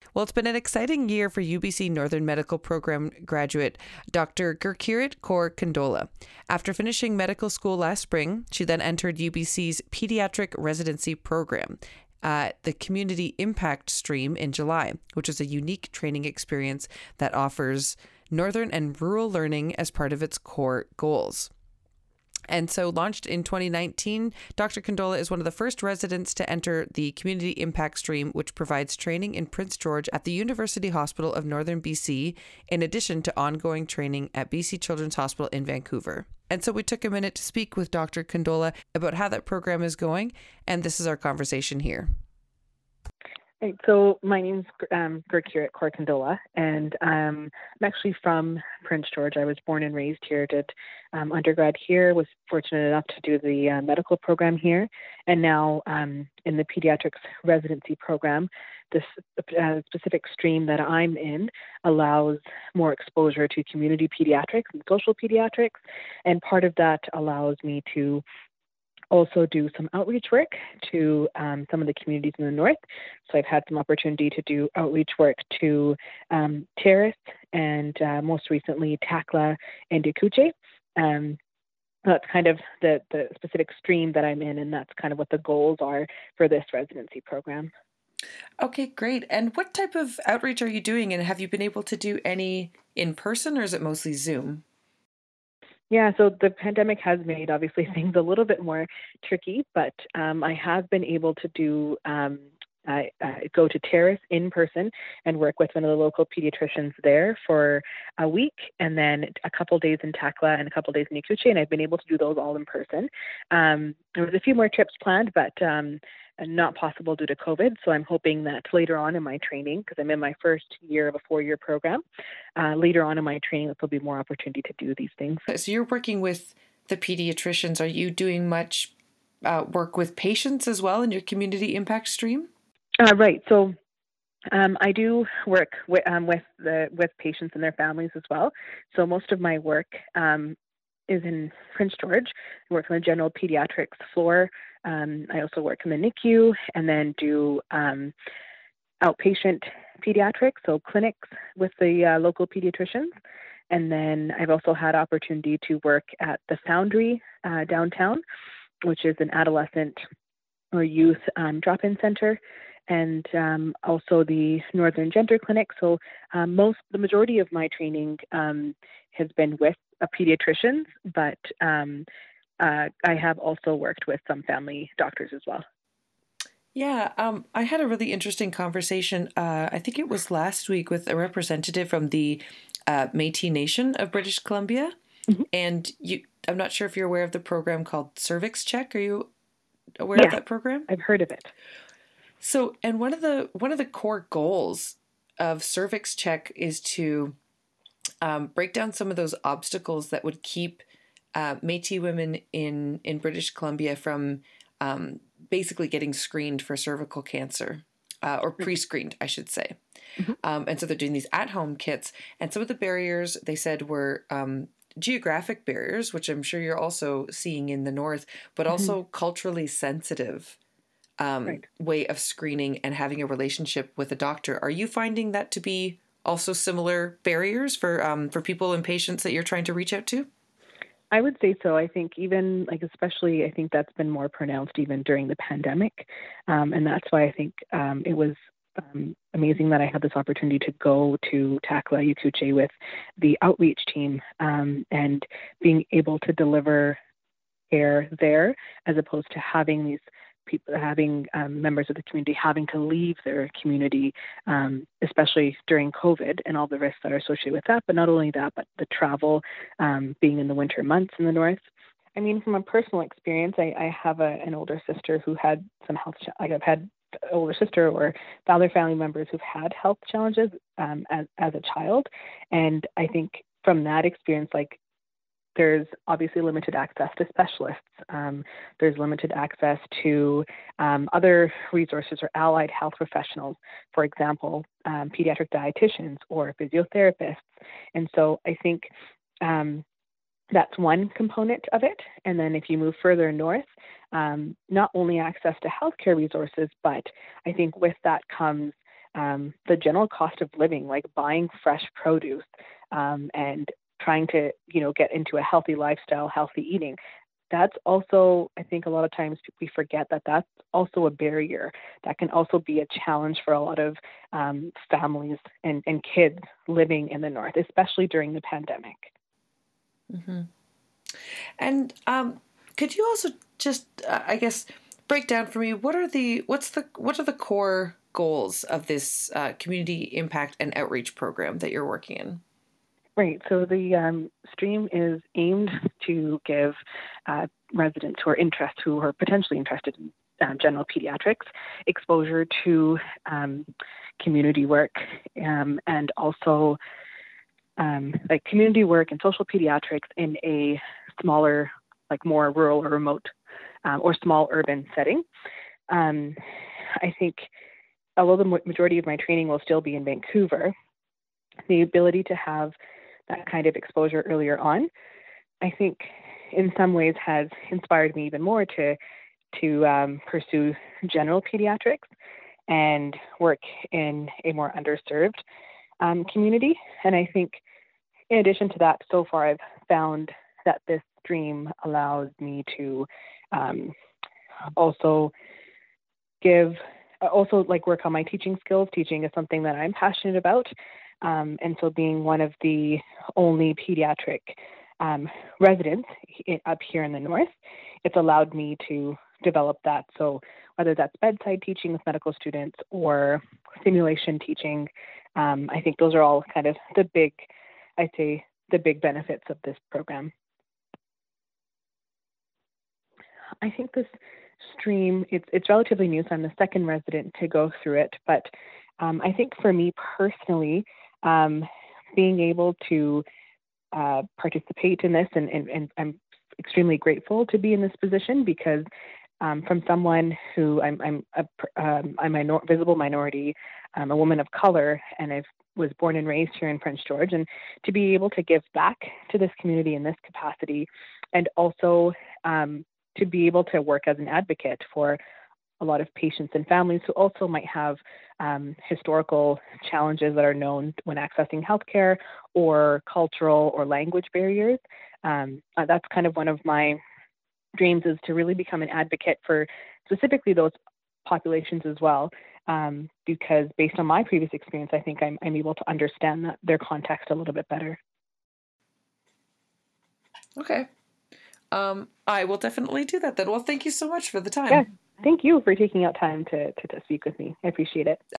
Well, it's been an exciting year for UBC Northern Medical Program graduate Dr. Gurkirat Kaur Kandola. After finishing medical school last spring, she then entered UBC's pediatric residency program, the Community Impact Stream, in July, which is a unique training experience that offers northern and rural learning as part of its core goals. And so, launched in 2019, Dr. Kandola is one of the first residents to enter the Community Impact Stream, which provides training in Prince George at the University Hospital of Northern BC, in addition to ongoing training at BC Children's Hospital in Vancouver. And so we took a minute to speak with Dr. Kandola about how that program is going, and this is our conversation here. Right, so my name's Gurkirat Kaur Kandola, and I'm actually from Prince George. I was born and raised here, did undergrad here, was fortunate enough to do the medical program here, and now in the pediatrics residency program. This specific stream that I'm in allows more exposure to community pediatrics and social pediatrics, and part of that allows me to also do some outreach work to some of the communities in the north. So I've had some opportunity to do outreach work to Terrace and most recently Takla and Ikuche. That's kind of the specific stream that I'm in, and that's kind of what the goals are for this residency program. Okay, great. And what type of outreach are you doing, and have you been able to do any in person, or is it mostly Zoom? Yeah, so the pandemic has made obviously things a little bit more tricky, but I have been able to do go to Terrace in person and work with one of the local pediatricians there for a week, and then a couple days in Takla and a couple days in Ikuche, and I've been able to do those all in person. There was a few more trips planned, but not possible due to COVID. So I'm hoping that later on in my training, because I'm in my first year of a 4-year program, later on in my training, there'll be more opportunity to do these things. So you're working with the pediatricians. Are you doing much work with patients as well in your community impact stream? Right. So I do work with patients and their families as well. So most of my work is in Prince George. I work on the general pediatrics floor. I also work in the NICU and then do outpatient pediatrics, so clinics with the local pediatricians. And then I've also had opportunity to work at the Foundry downtown, which is an adolescent or youth drop-in center, and also the Northern Gender Clinic. So the majority of my training has been with pediatricians, but I have also worked with some family doctors as well. Yeah, I had a really interesting conversation, I think it was last week, with a representative from the Métis Nation of British Columbia. Mm-hmm. And I'm not sure if you're aware of the program called Cervix Check. Are you aware of that program? I've heard of it. So, and one of the core goals of Cervix Check is to break down some of those obstacles that would keep Métis women in British Columbia from basically getting screened for cervical cancer, or pre-screened, I should say. Mm-hmm. And so they're doing these at-home kits. And some of the barriers, they said, were geographic barriers, which I'm sure you're also seeing in the north, but also culturally sensitive way of screening and having a relationship with a doctor. Are you finding that to be also similar barriers for people and patients that you're trying to reach out to? I would say so. I think even especially, I think that's been more pronounced even during the pandemic. And that's why I think it was amazing that I had this opportunity to go to Takla Ikuche with the outreach team and being able to deliver care there, as opposed to having these people, having members of the community having to leave their community, especially during COVID and all the risks that are associated with that. But not only that, but the travel, being in the winter months in the north. I mean, from a personal experience, I have an older sister who had some health. I've had older sister or other family members who've had health challenges as a child, and I think from that experience, there's obviously limited access to specialists. There's limited access to other resources or allied health professionals, for example, pediatric dietitians or physiotherapists. And so I think that's one component of it. And then if you move further north, not only access to healthcare resources, but I think with that comes the general cost of living, like buying fresh produce, and trying to, get into a healthy lifestyle, healthy eating. That's also, I think a lot of times we forget that that's also a barrier. That can also be a challenge for a lot of families and kids living in the North, especially during the pandemic. Mm-hmm. And could you also just, I guess, break down for me what are the core goals of this community impact and outreach program that you're working in? Right. So the stream is aimed to give residents who are potentially interested in general pediatrics exposure to community work, and also like community work and social pediatrics in a smaller, like more rural or remote or small urban setting. Um, I think although the majority of my training will still be in Vancouver, the ability to have that kind of exposure earlier on, I think in some ways has inspired me even more to pursue general pediatrics and work in a more underserved community. And I think in addition to that, so far I've found that this stream allows me to also like work on my teaching skills. Teaching is something that I'm passionate about. And so being one of the only pediatric residents up here in the North, it's allowed me to develop that. So whether that's bedside teaching with medical students or simulation teaching, I think those are all kind of the big benefits of this program. I think this stream, it's relatively new, so I'm the second resident to go through it. But I think for me personally, being able to participate in this, and I'm extremely grateful to be in this position because from someone who I'm a visible minority, a woman of color, and I was born and raised here in Prince George, and to be able to give back to this community in this capacity, and also to be able to work as an advocate for a lot of patients and families who also might have historical challenges that are known when accessing healthcare, or cultural or language barriers. That's kind of one of my dreams, is to really become an advocate for specifically those populations as well, because based on my previous experience, I think I'm able to understand their context a little bit better. Okay. I will definitely do that then. Well, thank you so much for the time. Yeah, thank you for taking out time to speak with me. I appreciate it.